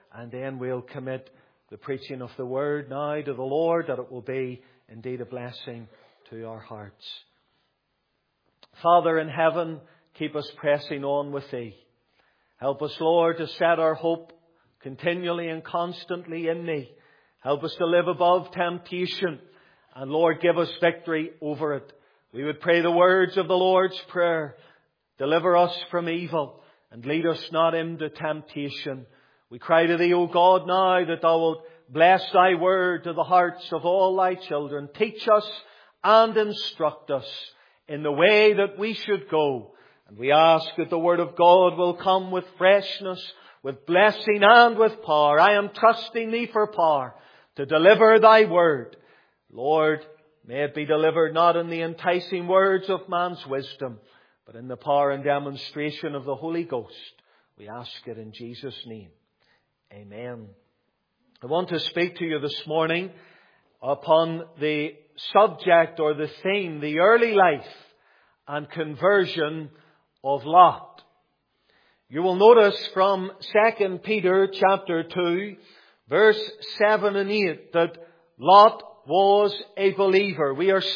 and then we'll commit the preaching of the Word now to the Lord, that it will be indeed a blessing to our hearts. Father in heaven, keep us pressing on with Thee. Help us, Lord, to set our hope continually and constantly in Thee. Help us to live above temptation. And Lord, give us victory over it. We would pray the words of the Lord's Prayer. Deliver us from evil and lead us not into temptation. We cry to Thee, O God, now that Thou wilt bless Thy word to the hearts of all Thy children. Teach us and instruct us in the way that we should go. And we ask that the Word of God will come with freshness, with blessing and with power. I am trusting Thee for power to deliver Thy word. Lord, may it be delivered not in the enticing words of man's wisdom, but in the power and demonstration of the Holy Ghost. We ask it in Jesus' name. Amen. I want to speak to you this morning upon the subject or the theme, the early life and conversion of Lot. You will notice from 2 Peter chapter 2, verse 7 and 8, that Lot was a believer. We are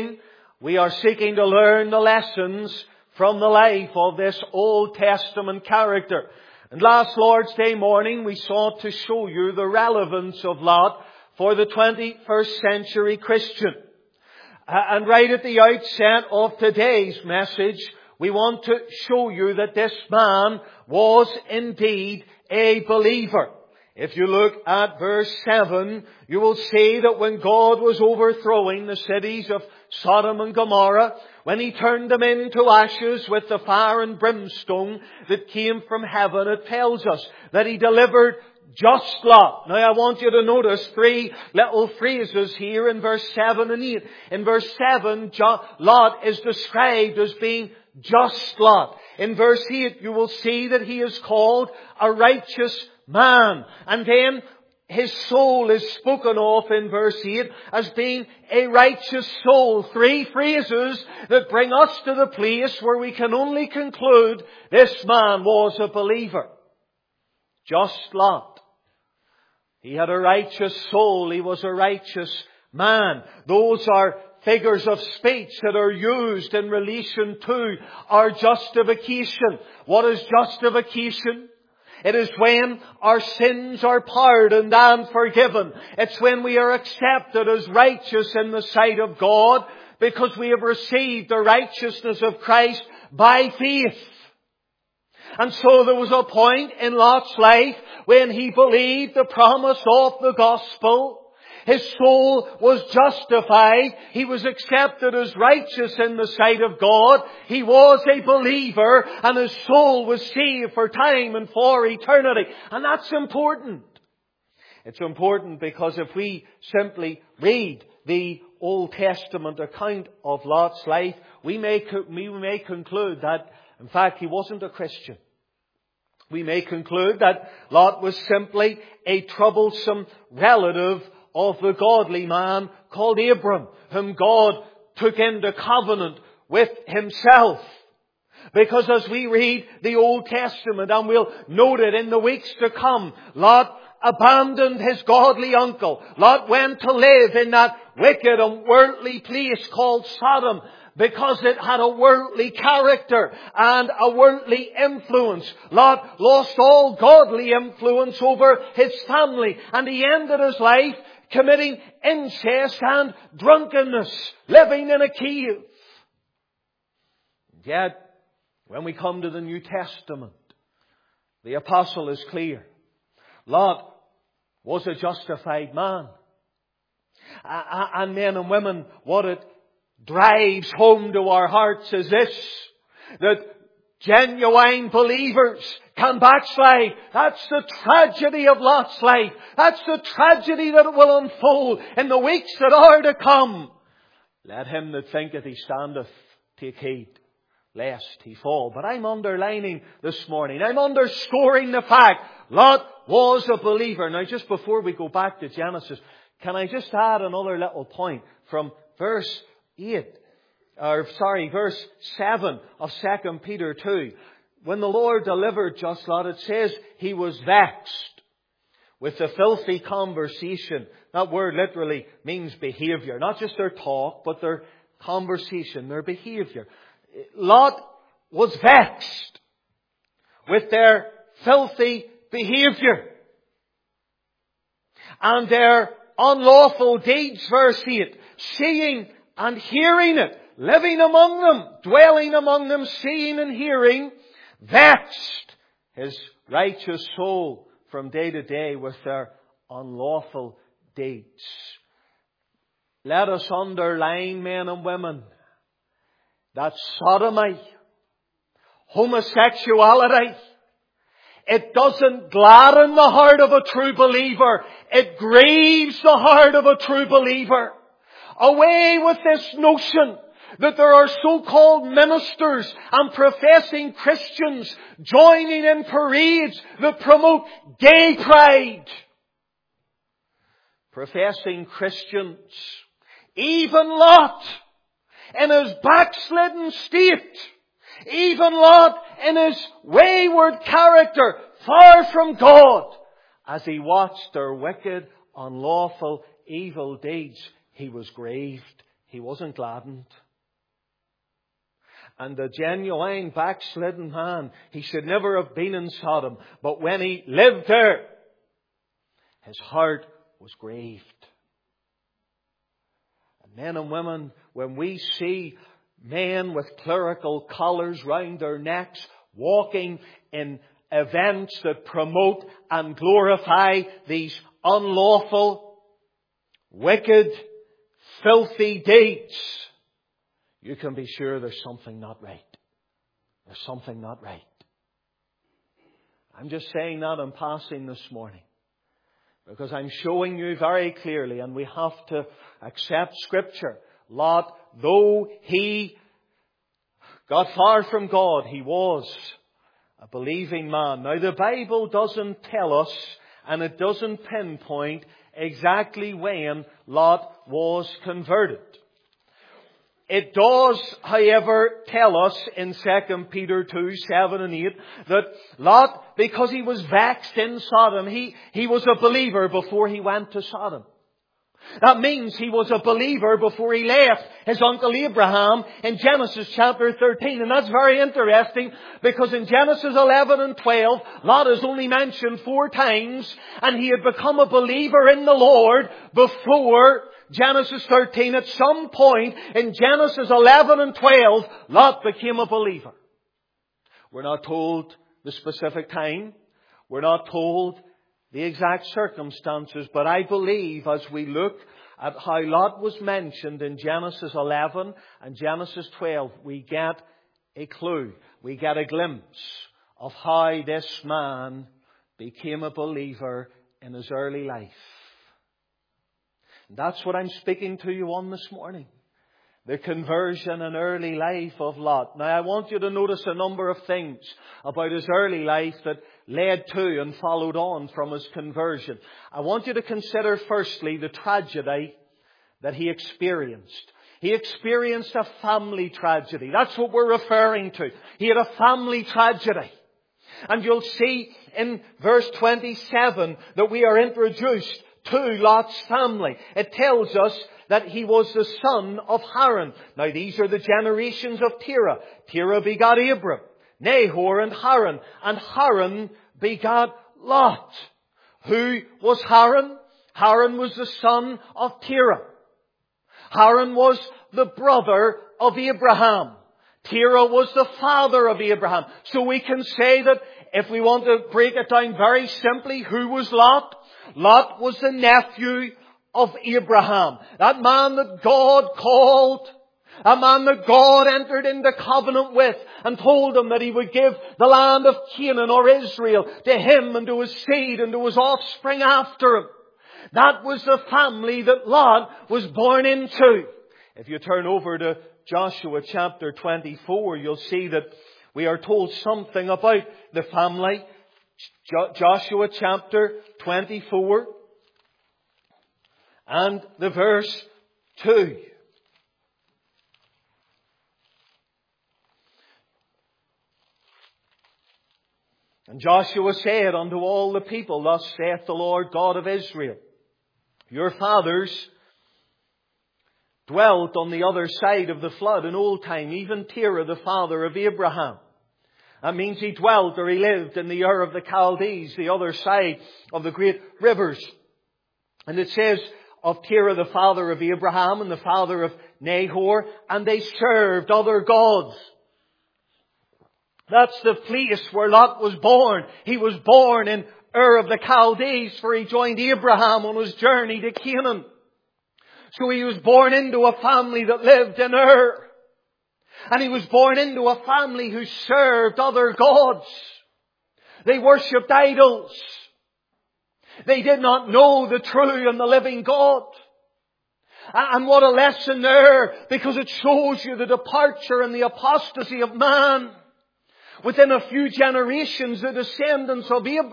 seeking to learn the lessons from the life of this Old Testament character. And last Lord's Day morning we sought to show you the relevance of Lot for the 21st century Christian. And right at the outset of today's message, we want to show you that this man was indeed a believer. If you look at verse 7, you will see that when God was overthrowing the cities of Sodom and Gomorrah, when He turned them into ashes with the fire and brimstone that came from heaven, it tells us that He delivered just Lot. Now I want you to notice three little phrases here in verse 7 and 8. In verse 7, Lot is described as being just Lot. In verse 8, you will see that he is called a righteous man. And then his soul is spoken of in verse 8 as being a righteous soul. Three phrases that bring us to the place where we can only conclude this man was a believer. Just Lot. He had a righteous soul. He was a righteous man. Those are figures of speech that are used in relation to our justification. What is justification? It is when our sins are pardoned and forgiven. It's when we are accepted as righteous in the sight of God because we have received the righteousness of Christ by faith. And so there was a point in Lot's life when he believed the promise of the gospel. His soul was justified. He was accepted as righteous in the sight of God. He was a believer and his soul was saved for time and for eternity. And that's important. It's important because if we simply read the Old Testament account of Lot's life, we may conclude that, in fact, he wasn't a Christian. We may conclude that Lot was simply a troublesome relative of the godly man called Abram, whom God took into covenant with Himself. Because as we read the Old Testament, and we'll note it in the weeks to come, Lot abandoned his godly uncle. Lot went to live in that wicked and worldly place called Sodom, because it had a worldly character and a worldly influence. Lot lost all godly influence over his family, and he ended his life committing incest and drunkenness, living in a cave. Yet, when we come to the New Testament, the apostle is clear. Lot was a justified man. And men and women, what it drives home to our hearts is this, that genuine believers can backslide. That's the tragedy of Lot's life. That's the tragedy that will unfold in the weeks that are to come. Let him that thinketh he standeth take heed, lest he fall. But I'm underlining this morning, I'm underscoring the fact Lot was a believer. Now just before we go back to Genesis, can I just add another little point from verse 7 of 2 Peter 2. When the Lord delivered just Lot, it says he was vexed. with the filthy conversation. That word literally means behavior. Not just their talk, but their conversation, their behavior. Lot was vexed with their filthy behavior and their unlawful deeds, verse 8. Seeing and hearing it, living among them, dwelling among them, seeing and hearing, vexed his righteous soul from day to day with their unlawful deeds. Let us underline, men and women, that sodomy, homosexuality, it doesn't gladden the heart of a true believer. It grieves the heart of a true believer. Away with this notion that there are so-called ministers and professing Christians joining in parades that promote gay pride. Professing Christians, even Lot, in his backslidden state, even Lot in his wayward character, far from God, as he watched their wicked, unlawful, evil deeds, he was grieved. He wasn't gladdened. And the genuine backslidden man, he should never have been in Sodom. But when he lived there, his heart was grieved. And men and women, when we see men with clerical collars round their necks walking in events that promote and glorify these unlawful, wicked, filthy deeds, you can be sure there's something not right. There's something not right. I'm just saying that in passing this morning, because I'm showing you very clearly, and we have to accept Scripture. Lot, though he got far from God, he was a believing man. Now the Bible doesn't tell us, and it doesn't pinpoint exactly when Lot was converted. It does, however, tell us in 2 Peter 2, 7 and 8, that Lot, because he was vexed in Sodom, he was a believer before he went to Sodom. That means he was a believer before he left his uncle Abraham in Genesis chapter 13. And that's very interesting, because in Genesis 11 and 12, Lot is only mentioned 4 times, and he had become a believer in the Lord before Genesis 13. At some point in Genesis 11 and 12, Lot became a believer. We're not told the specific time. We're not told the exact circumstances, but I believe as we look at how Lot was mentioned in Genesis 11 and Genesis 12, we get a clue. We get a glimpse of how this man became a believer in his early life. That's what I'm speaking to you on this morning. The conversion and early life of Lot. Now I want you to notice a number of things about his early life that led to and followed on from his conversion. I want you to consider firstly the tragedy that he experienced. He experienced a family tragedy. That's what we're referring to. He had a family tragedy. And you'll see in verse 27 that we are introduced to Lot's family. It tells us that he was the son of Haran. Now these are the generations of Terah. Terah begot Abram, Nahor and Haran. And Haran begot Lot. Who was Haran? Haran was the son of Terah. Haran was the brother of Abraham. Terah was the father of Abraham. So we can say that if we want to break it down very simply, who was Lot? Lot was the nephew of Abraham. That man that God called. A man that God entered into covenant with and told him that he would give the land of Canaan or Israel to him and to his seed and to his offspring after him. That was the family that Lot was born into. If you turn over to Joshua chapter 24, you'll see that we are told something about the family. Joshua chapter 24 and the verse 2. And Joshua said unto all the people, Thus saith the Lord God of Israel, Your fathers dwelt on the other side of the flood in old time, even Terah, the father of Abraham. That means he dwelt or he lived in the Ur of the Chaldees, the other side of the great rivers. And it says of Terah, the father of Abraham and the father of Nahor, and they served other gods. That's the place where Lot was born. He was born in Ur of the Chaldees, for he joined Abraham on his journey to Canaan. So he was born into a family that lived in Ur. And he was born into a family who served other gods. They worshipped idols. They did not know the true and the living God. And what a lesson there, because it shows you the departure and the apostasy of man. Within a few generations, the descendants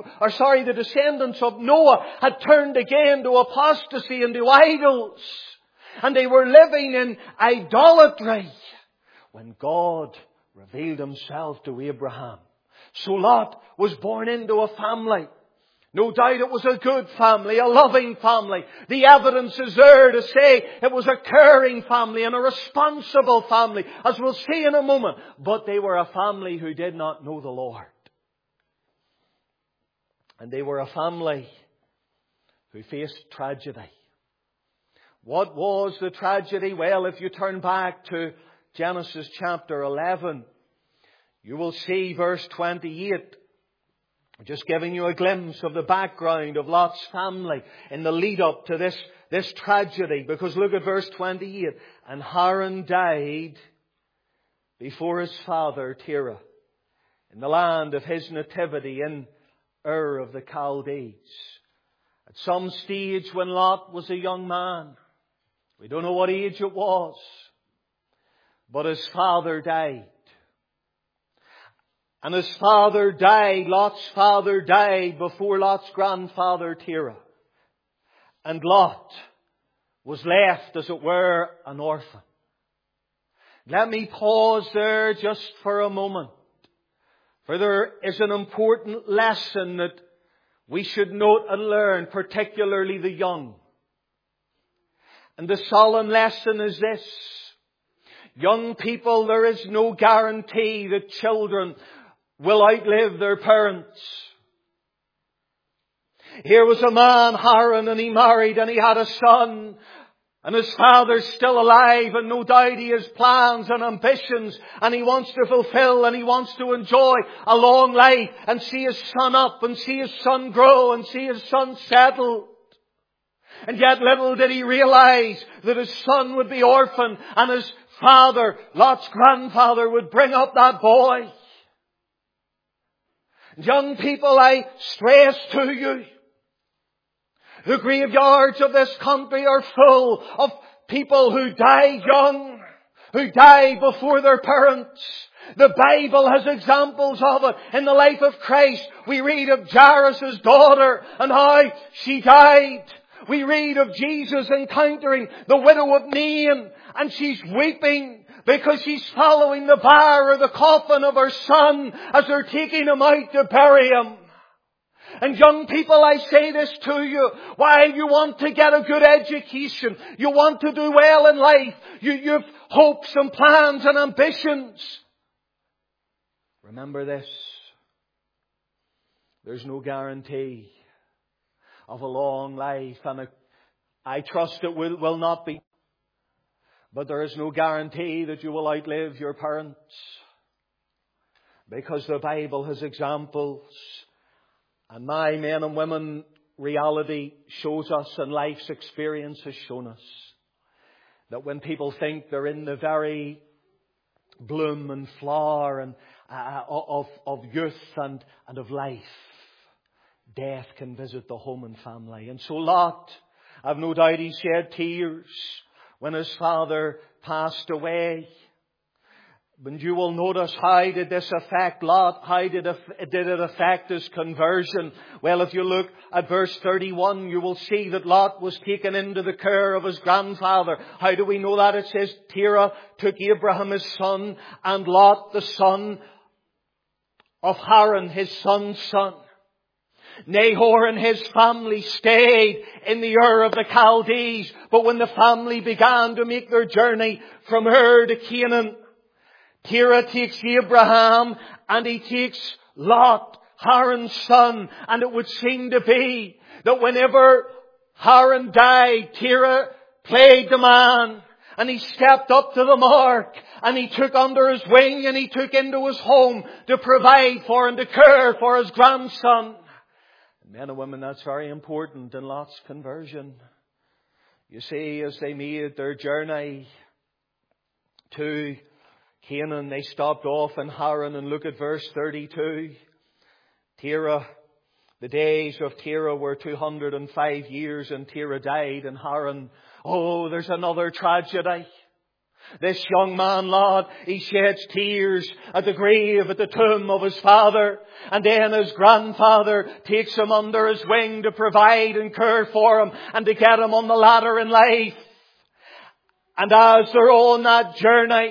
of Noah had turned again to apostasy and to idols. And they were living in idolatry when God revealed Himself to Abraham. So Lot was born into a family. No doubt it was a good family, a loving family. The evidence is there to say it was a caring family and a responsible family, as we'll see in a moment. But they were a family who did not know the Lord. And they were a family who faced tragedy. What was the tragedy? Well, if you turn back to Genesis chapter 11, you will see verse 28. Just giving you a glimpse of the background of Lot's family in the lead up to this tragedy. Because look at verse 28. And Haran died before his father Terah in the land of his nativity in Ur of the Chaldees. At some stage when Lot was a young man, we don't know what age it was, but his father died. And his father died, Lot's father died before Lot's grandfather Terah. And Lot was left, as it were, an orphan. Let me pause there just for a moment. For there is an important lesson that we should note and learn, particularly the young. And the solemn lesson is this. Young people, there is no guarantee that children will outlive their parents. Here was a man, Haran, and he married and he had a son. And his father's still alive, and no doubt he has plans and ambitions, and he wants to fulfill and he wants to enjoy a long life and see his son up and see his son grow and see his son settled. And yet little did he realize that his son would be orphaned and his father, Lot's grandfather, would bring up that boy. Young people, I stress to you, the graveyards of this country are full of people who died young, who died before their parents. The Bible has examples of it. In the life of Christ, we read of Jairus' daughter and how she died. We read of Jesus encountering the widow of Nain, and she's weeping because she's following the bier or the coffin of her son as they're taking him out to bury him. And young people, I say this to you, while you want to get a good education, you want to do well in life, you've hopes and plans and ambitions. Remember this, there's no guarantee of a long life, and I trust it will not be. But there is no guarantee that you will outlive your parents, because the Bible has examples, and my men and women reality shows us, and life's experience has shown us, that when people think they're in the very bloom and flower and of youth and of life, death can visit the home and family. And so Lot, I've no doubt he shed tears when his father passed away. But you will notice, how did this affect Lot? How did it affect his conversion? Well, if you look at verse 31, you will see that Lot was taken into the care of his grandfather. How do we know that? It says, Terah took Abraham his son, and Lot the son of Haran, his son's son. Nahor and his family stayed in the Ur of the Chaldees, but when the family began to make their journey from Ur to Canaan, Terah takes Abraham and he takes Lot, Haran's son, and it would seem to be that whenever Haran died, Terah played the man, and he stepped up to the mark, and he took under his wing, and he took into his home to provide for and to care for his grandson. Men and women, that's very important in Lot's conversion. You see, as they made their journey to Canaan, they stopped off in Haran, and look at verse 32. Terah, the days of Terah were 205 years, and Terah died in Haran. Oh, there's another tragedy. This young man, Lot, he sheds tears at the grave, at the tomb of his father. And then his grandfather takes him under his wing to provide and care for him and to get him on the ladder in life. And as they're on that journey,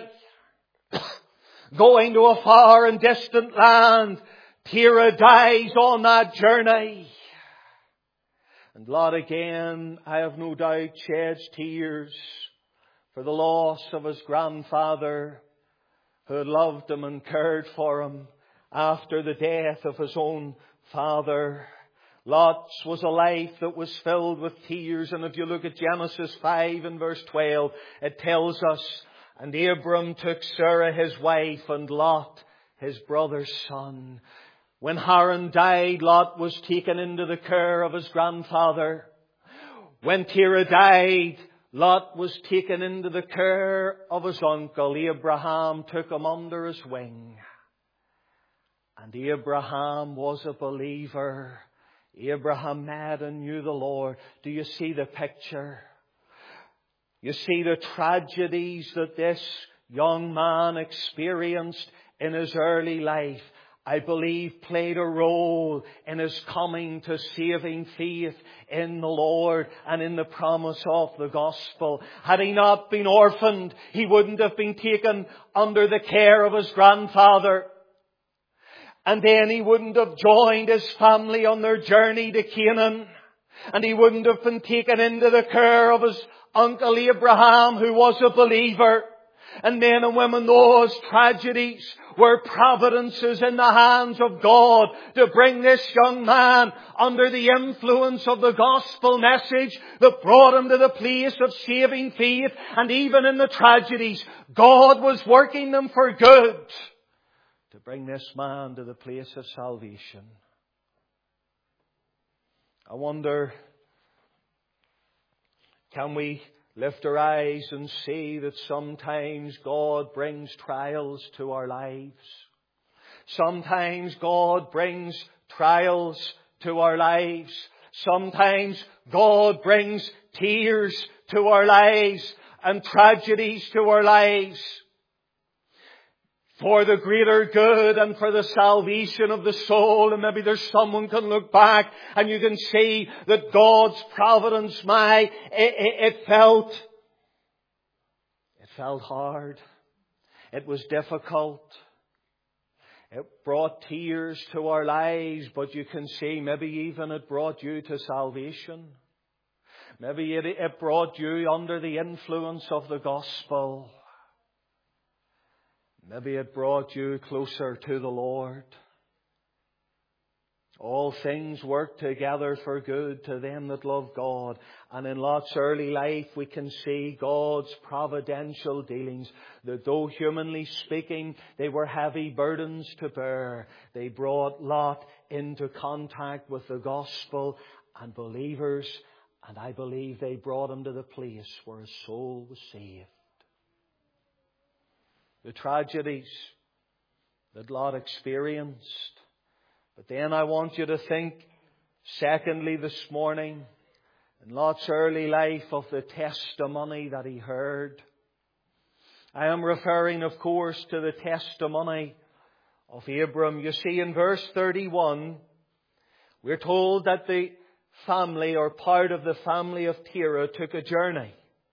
going to a far and distant land, Terah dies on that journey. And Lot again, I have no doubt, sheds tears for the loss of his grandfather who had loved him and cared for him after the death of his own father. Lot's was a life that was filled with tears. And if you look at Genesis 5 and verse 12, it tells us, and Abram took Sarah his wife and Lot his brother's son. When Haran died, Lot was taken into the care of his grandfather. When Terah died, Lot was taken into the care of his uncle. Abraham took him under his wing. And Abraham was a believer. Abraham met and knew the Lord. Do you see the picture? You see the tragedies that this young man experienced in his early life, I believe played a role in his coming to saving faith in the Lord and in the promise of the gospel. Had he not been orphaned, he wouldn't have been taken under the care of his grandfather. And then he wouldn't have joined his family on their journey to Canaan. And he wouldn't have been taken into the care of his uncle Abraham, who was a believer. And men and women, those tragedies were providences in the hands of God to bring this young man under the influence of the gospel message that brought him to the place of saving faith. And even in the tragedies, God was working them for good to bring this man to the place of salvation. I wonder, can we lift our eyes and see that sometimes God brings trials to our lives? Sometimes God brings trials to our lives. Sometimes God brings tears to our lives and tragedies to our lives for the greater good and for the salvation of the soul. And maybe there's someone can look back and you can see that God's providence, it felt hard. It was difficult. It brought tears to our lives, but you can see maybe even it brought you to salvation. Maybe it brought you under the influence of the gospel. Maybe it brought you closer to the Lord. All things work together for good to them that love God. And in Lot's early life we can see God's providential dealings, that though humanly speaking they were heavy burdens to bear, they brought Lot into contact with the gospel and believers. And I believe they brought him to the place where his soul was saved. The tragedies that Lot experienced. But then I want you to think, secondly, this morning, in Lot's early life, of the testimony that he heard. I am referring, of course, to the testimony of Abram. You see, in verse 31, we're told that the family, or part of the family of Terah, took a journey.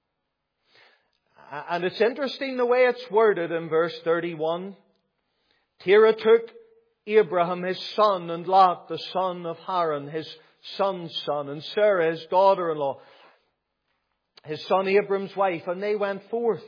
And it's interesting the way it's worded in verse 31. Terah took Abraham his son, and Lot the son of Haran, his son's son, and Sarah his daughter-in-law, his son Abram's wife, and they went forth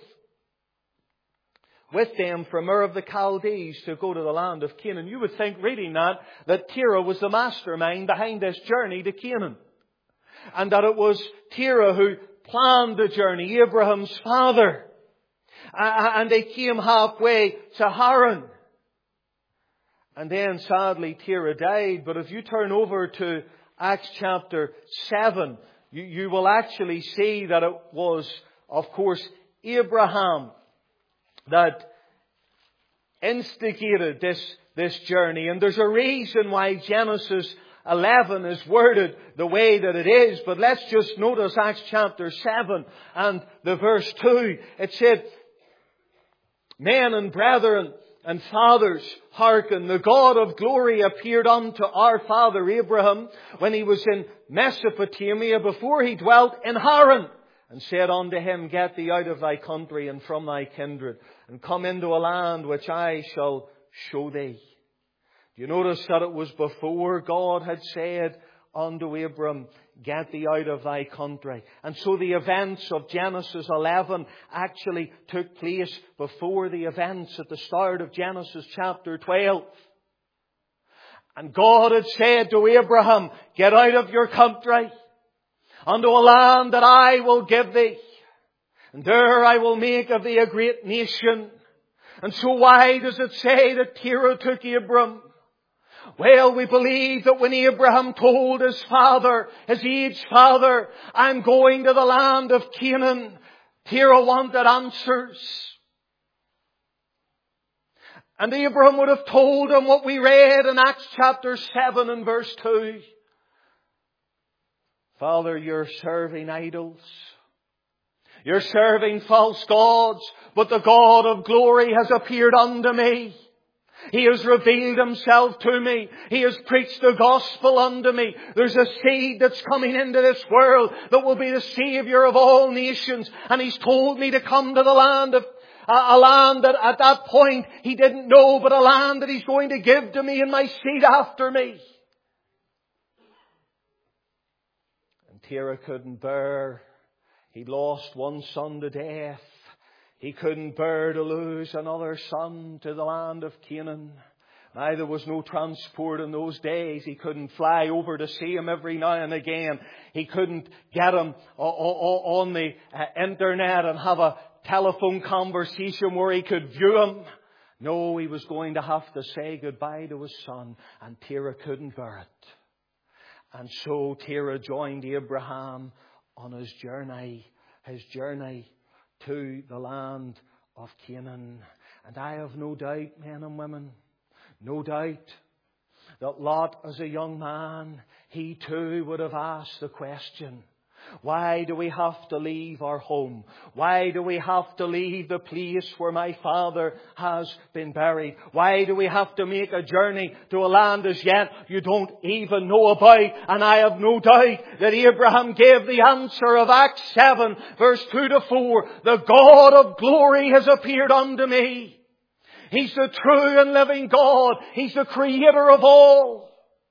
with them from Ur of the Chaldees to go to the land of Canaan. You would think, reading that Terah was the mastermind behind this journey to Canaan. And that it was Terah who planned the journey, Abraham's father. And they came halfway to Haran. And then sadly Terah died. But if you turn over to Acts chapter 7, you will actually see that it was, of course, Abraham that instigated this journey. And there's a reason why Genesis 11 is worded the way that it is. But let's just notice Acts chapter 7 and the verse 2. It said, "Men and brethren and fathers, hearken, the God of glory appeared unto our father Abraham when he was in Mesopotamia, before he dwelt in Haran, and said unto him, Get thee out of thy country and from thy kindred, and come into a land which I shall show thee." Do you notice that it was before God had said unto Abram, "Get thee out of thy country"? And so the events of Genesis 11 actually took place before the events at the start of Genesis chapter 12. And God had said to Abraham, "Get out of your country unto a land that I will give thee. And there I will make of thee a great nation." And so why does it say that Terah took Abram? Well, we believe that when Abraham told his father, his aged father, "I'm going to the land of Canaan," Terah wanted answers. And Abraham would have told him what we read in Acts chapter 7 and verse 2. "Father, you're serving idols. You're serving false gods, but the God of glory has appeared unto me. He has revealed Himself to me. He has preached the gospel unto me. There's a seed that's coming into this world that will be the Savior of all nations. And He's told me to come to the land of a land that at that point He didn't know, but a land that He's going to give to me and my seed after me." And Terah couldn't bear. He lost one son to death. He couldn't bear to lose another son to the land of Canaan. Now, there was no transport in those days. He couldn't fly over to see him every now and again. He couldn't get him on the internet and have a telephone conversation where he could view him. No, he was going to have to say goodbye to his son, and Terah couldn't bear it. And so Terah joined Abraham on his journey to the land of Canaan. And I have no doubt, men and women, no doubt that Lot, as a young man, he too would have asked the question, why do we have to leave our home? Why do we have to leave the place where my father has been buried? Why do we have to make a journey to a land as yet you don't even know about? And I have no doubt that Abraham gave the answer of Acts 7 verse 2 to 4. "The God of glory has appeared unto me." He's the true and living God. He's the creator of all.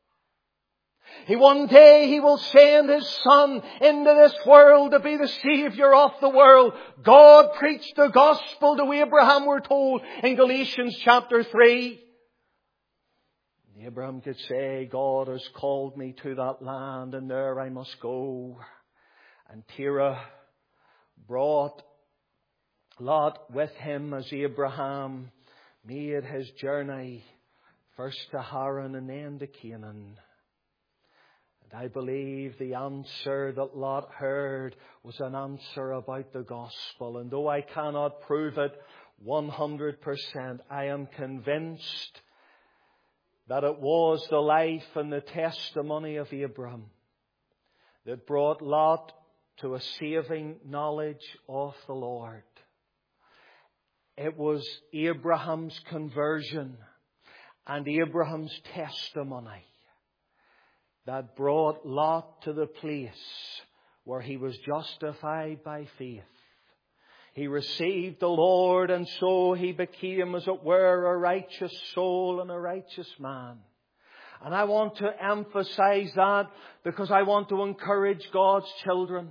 One day He will send His Son into this world to be the Savior of the world. God preached the gospel to Abraham, we're told in Galatians chapter 3. Abraham could say, "God has called me to that land, and there I must go." And Terah brought Lot with him as Abraham made his journey first to Haran and then to Canaan. I believe the answer that Lot heard was an answer about the gospel. And though I cannot prove it 100%, I am convinced that it was the life and the testimony of Abraham that brought Lot to a saving knowledge of the Lord. It was Abraham's conversion and Abraham's testimony that brought Lot to the place where he was justified by faith. He received the Lord, and so he became, as it were, a righteous soul and a righteous man. And I want to emphasize that because I want to encourage God's children.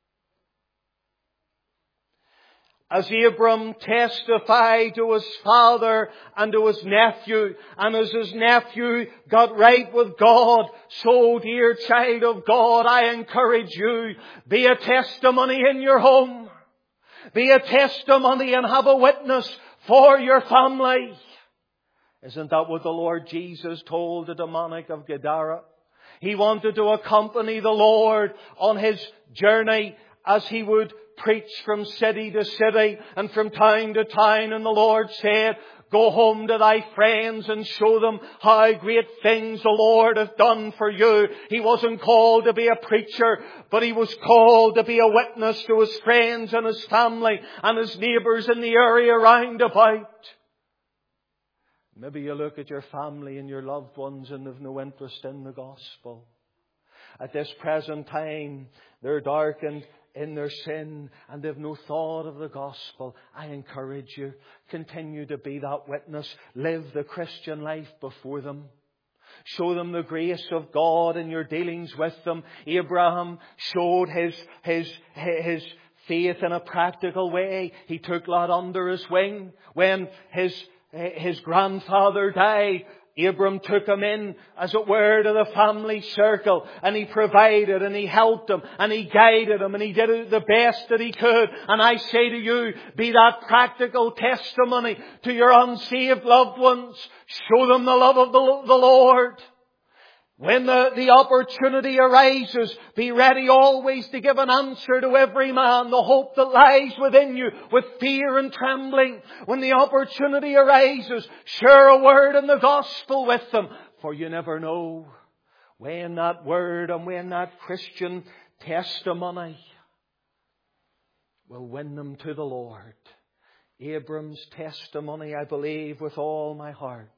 As Abram testified to his father and to his nephew, and as his nephew got right with God, so, dear child of God, I encourage you, be a testimony in your home. Be a testimony and have a witness for your family. Isn't that what the Lord Jesus told the demonic of Gadara? He wanted to accompany the Lord on his journey as he would preach from city to city and from town to town. And the Lord said, go home to thy friends and show them how great things the Lord hath done for you. He wasn't called to be a preacher, but he was called to be a witness to his friends and his family and his neighbours in the area round about. Maybe you look at your family and your loved ones and have no interest in the gospel. At this present time, they're darkened in their sin and they've no thought of the gospel. I encourage you, continue to be that witness. Live the Christian life before them. Show them the grace of God in your dealings with them. Abraham showed his faith in a practical way. He took Lot under his wing. When his grandfather died, Abram took him in, as it were, to the family circle, and he provided and he helped him and he guided him and he did it the best that he could. And I say to you, be that practical testimony to your unsaved loved ones. Show them the love of the Lord. When the opportunity arises, be ready always to give an answer to every man the hope that lies within you with fear and trembling. When the opportunity arises, share a word in the gospel with them. For you never know when that word and when that Christian testimony will win them to the Lord. Abram's testimony, I believe with all my heart,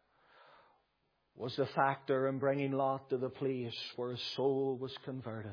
was the factor in bringing Lot to the place where his soul was converted.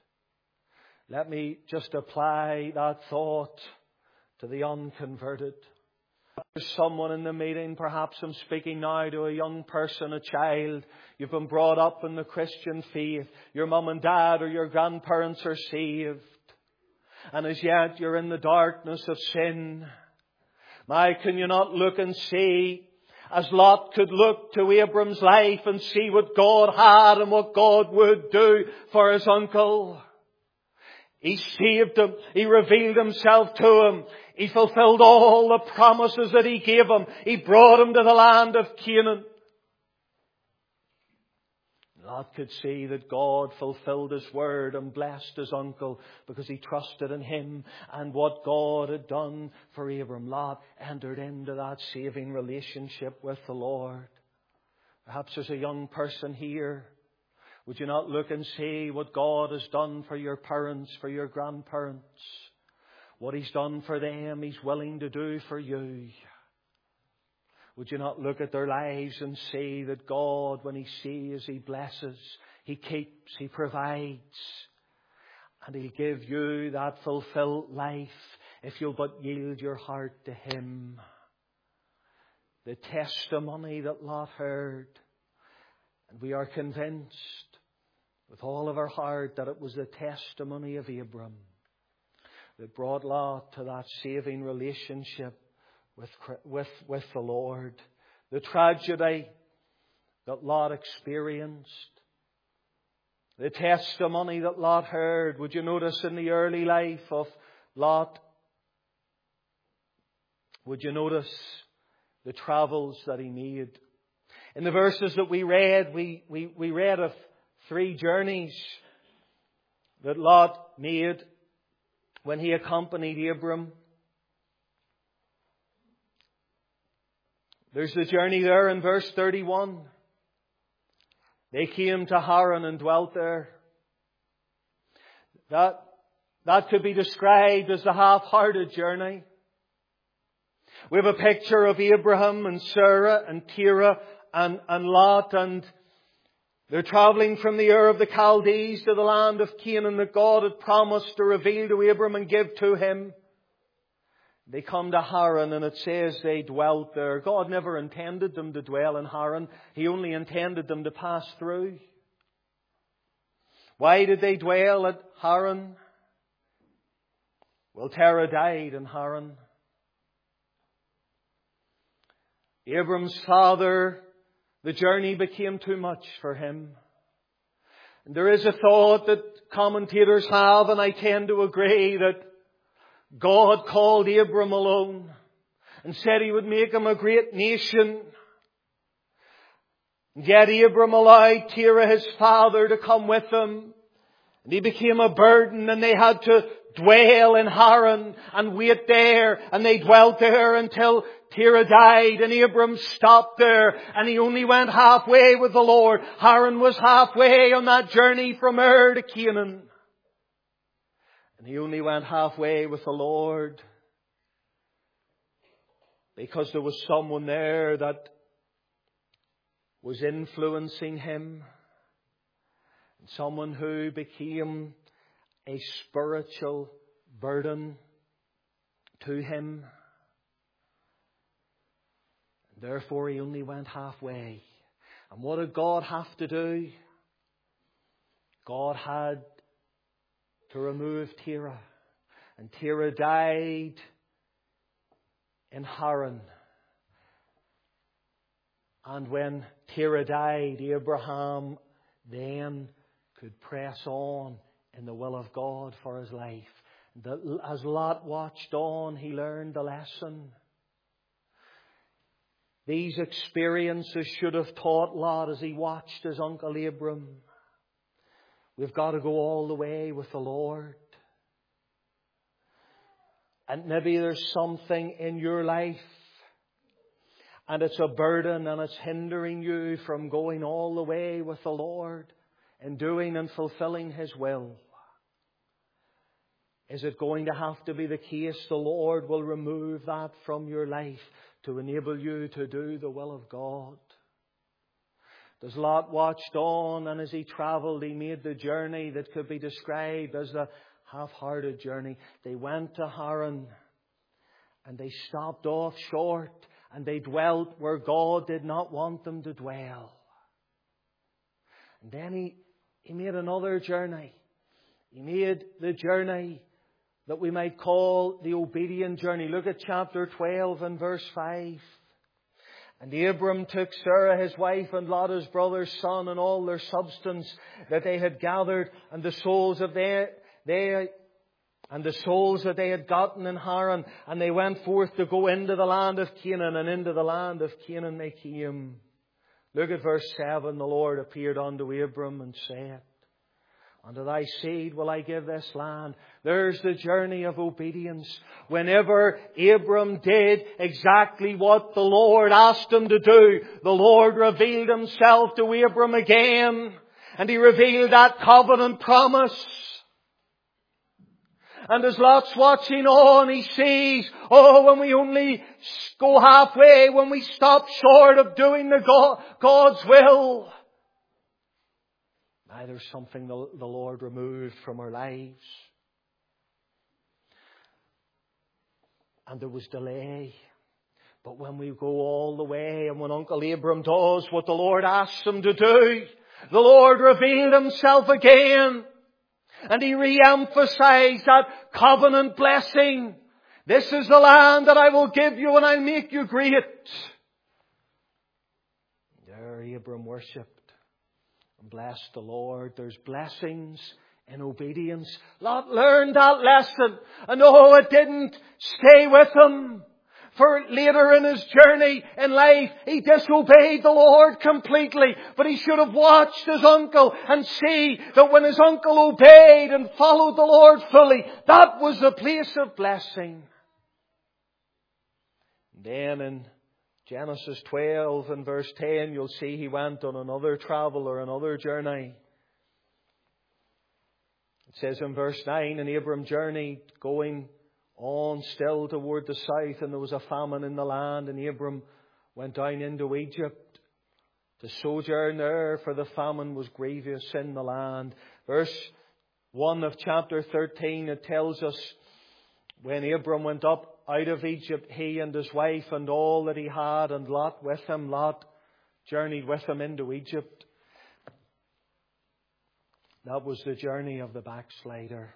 Let me just apply that thought to the unconverted. There's someone in the meeting, perhaps I'm speaking now to a young person, a child. You've been brought up in the Christian faith. Your mum and dad or your grandparents are saved. And as yet you're in the darkness of sin. My, can you not look and see, as Lot could look to Abram's life and see what God had and what God would do for his uncle? He saved him. He revealed himself to him. He fulfilled all the promises that he gave him. He brought him to the land of Canaan. Lot could see that God fulfilled His word and blessed his uncle because he trusted in Him and what God had done for Abram. Lot entered into that saving relationship with the Lord. Perhaps there's a young person here. Would you not look and see what God has done for your parents, for your grandparents? What He's done for them, He's willing to do for you. Would you not look at their lives and see that God, when He sees, He blesses, He keeps, He provides, and He'll give you that fulfilled life if you'll but yield your heart to Him. The testimony that Lot heard, and we are convinced with all of our heart that it was the testimony of Abram that brought Lot to that saving relationship with the Lord. The tragedy that Lot experienced, the testimony that Lot heard. Would you notice in the early life of Lot, would you notice the travels that he made? In the verses that we read, we read of 3 journeys that Lot made when he accompanied Abram. There's the journey there in verse 31. They came to Haran and dwelt there. That could be described as the half-hearted journey. We have a picture of Abraham and Sarah and Terah and Lot, and they're travelling from the Ur of the Chaldees to the land of Canaan that God had promised to reveal to Abram and give to him. They come to Haran, and it says they dwelt there. God never intended them to dwell in Haran. He only intended them to pass through. Why did they dwell at Haran? Well, Terah died in Haran. Abram's father, the journey became too much for him. And there is a thought that commentators have, and I tend to agree, that God called Abram alone and said He would make him a great nation. And yet Abram allowed Terah, his father, to come with him. And he became a burden, and they had to dwell in Haran and wait there. And they dwelt there until Terah died, and Abram stopped there, and he only went halfway with the Lord. Haran was halfway on that journey from Ur to Canaan. And he only went halfway with the Lord because there was someone there that was influencing him. And someone who became a spiritual burden to him. Therefore, he only went halfway. And what did God have to do? God had to remove Terah. And Terah died in Haran. And when Terah died, Abraham then could press on in the will of God for his life. As Lot watched on, he learned the lesson. These experiences should have taught Lot as he watched his uncle Abram. We've got to go all the way with the Lord. And maybe there's something in your life, and it's a burden, and it's hindering you from going all the way with the Lord and doing and fulfilling His will. Is it going to have to be the case the Lord will remove that from your life to enable you to do the will of God? As Lot watched on, and as he travelled, he made the journey that could be described as a half-hearted journey. They went to Haran, and they stopped off short, and they dwelt where God did not want them to dwell. And then he made another journey. He made the journey that we might call the obedient journey. Look at chapter 12 and verse 5. And Abram took Sarah his wife, and Lot his brother's son, and all their substance that they had gathered, and the souls that they had gotten in Haran, and they went forth to go into the land of Canaan, and into the land of Canaan they came. Look at verse 7. The Lord appeared unto Abram and said, Unto thy seed will I give this land. There's the journey of obedience. Whenever Abram did exactly what the Lord asked him to do, the Lord revealed Himself to Abram again. And He revealed that covenant promise. And as Lot's watching on, he sees, when we only go halfway, when we stop short of doing God's will, there's something the Lord removed from our lives. And there was delay. But when we go all the way, and when Uncle Abram does what the Lord asks him to do, the Lord revealed Himself again. And He re-emphasized that covenant blessing. This is the land that I will give you, and I'll make you great. There Abram worshipped and blessed the Lord. There's blessings in obedience. Lot learned that lesson. And it didn't stay with him. For later in his journey in life, he disobeyed the Lord completely. But he should have watched his uncle and see that when his uncle obeyed and followed the Lord fully, that was the place of blessing. Then in Genesis 12 and verse 10, you'll see he went on another travel or another journey. It says in verse 9, and Abram journeyed going on still toward the south, and there was a famine in the land, and Abram went down into Egypt to sojourn there, for the famine was grievous in the land. Verse 1 of chapter 13, it tells us when Abram went up out of Egypt, he and his wife and all that he had, and Lot with him. Lot journeyed with him into Egypt. That was the journey of the backslider.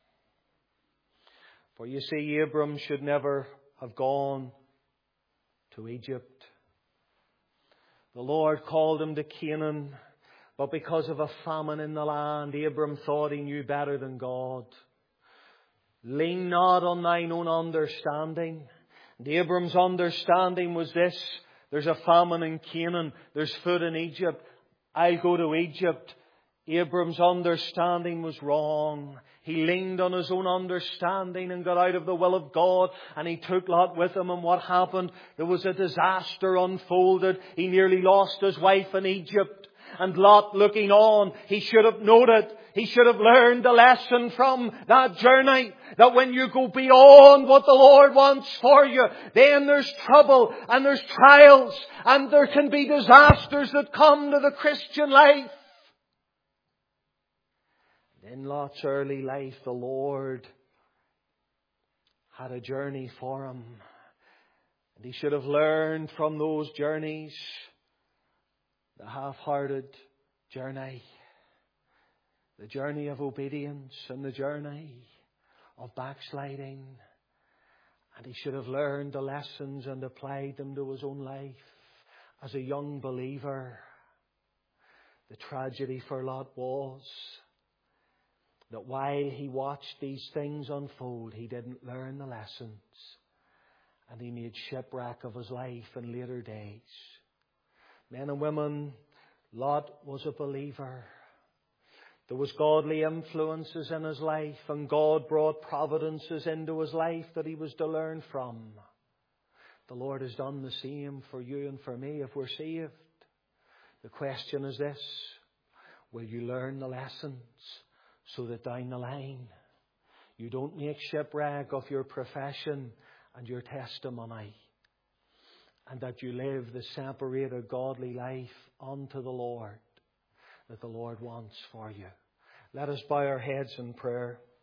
For you see, Abram should never have gone to Egypt. The Lord called him to Canaan, but because of a famine in the land, Abram thought he knew better than God. Lean not on thine own understanding. And Abram's understanding was this: there's a famine in Canaan, there's food in Egypt, I'll go to Egypt. Abram's understanding was wrong. He leaned on his own understanding and got out of the will of God, and he took Lot with him. And what happened? There was a disaster unfolded. He nearly lost his wife in Egypt. And Lot, looking on, he should have noted, he should have learned a lesson from that journey, that when you go beyond what the Lord wants for you, then there's trouble and there's trials and there can be disasters that come to the Christian life. In Lot's early life, the Lord had a journey for him. And he should have learned from those journeys, the half-hearted journey, the journey of obedience and the journey of backsliding. And he should have learned the lessons and applied them to his own life as a young believer. The tragedy for Lot was that while he watched these things unfold, he didn't learn the lessons. And he made shipwreck of his life in later days. Men and women, Lot was a believer. There was godly influences in his life, and God brought providences into his life that he was to learn from. The Lord has done the same for you and for me if we're saved. The question is this: will you learn the lessons so that down the line you don't make shipwreck of your profession and your testimony, and that you live the separated godly life unto the Lord that the Lord wants for you? Let us bow our heads in prayer.